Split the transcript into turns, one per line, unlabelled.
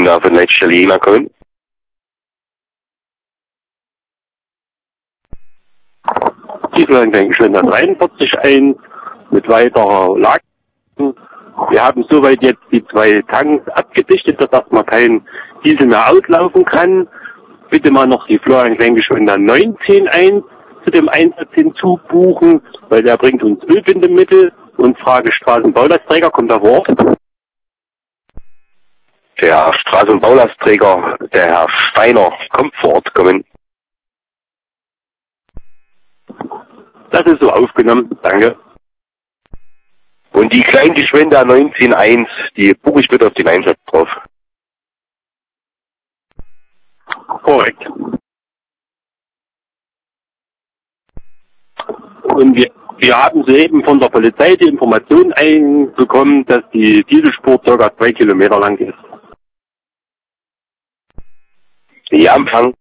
Geschwinder von Leitstelle Jena kommen.
Die Geschwinder 43.1 mit weiterer Lage. Wir haben soweit jetzt die 2 Tanks abgedichtet, dass erstmal kein Diesel mehr auslaufen kann. Bitte mal noch die Florian-Geschwinder 19.1 zu dem Einsatz hinzubuchen, weil der bringt uns Ölbindemittel. Und Frage Straßenbaulastträger, kommt er vor Ort?
Der Straßenbaulastträger, der Herr Steiner, kommt vor Ort kommen.
Das ist so aufgenommen, danke.
Und die Kleingeschwinder 19.1, die buche ich bitte auf den Einsatz drauf.
Korrekt. Und wir haben soeben von der Polizei die Information einbekommen, dass die Dieselspur ca. 2 Kilometer lang ist.
Ja, Empfang.